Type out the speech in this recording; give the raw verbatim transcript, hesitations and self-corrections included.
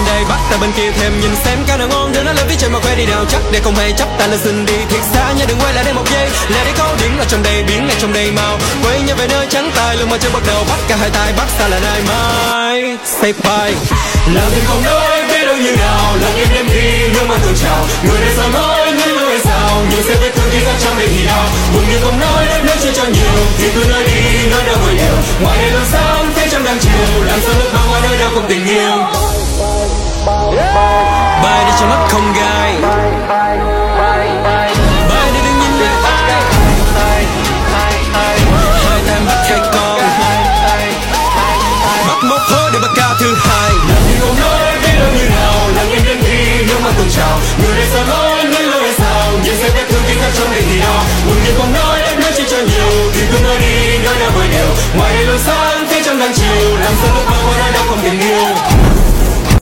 đây bắt tay bên kia thêm nhìn xem cái nào ngon đưa nó lên phía trên mà khoe đi nào chắc để không hay chấp tay lên xin đi thiệt xa nha đừng quay lại đây một giây lẽ để có điểm là trong đây biến ngay trong đây mau quay nhau về nơi trắng tay lưng mà chưa bắt đầu bắt cả hai tay bắt xa là nay mai say bye làm thì không nói biết đâu như nào lặng im đêm khi nước mắt thường trào người này sao nói người nói sao nhiều sẽ vết thương khi ra trong đây thì đau buồn nhưng không nói nếu chưa cho nhiều thì cứ nói đi nói đâu hơi nhiều ngoài đây luôn sáng phía trong đang chiều làm sao nước mắt ngoài nơi đâu không tình yêu.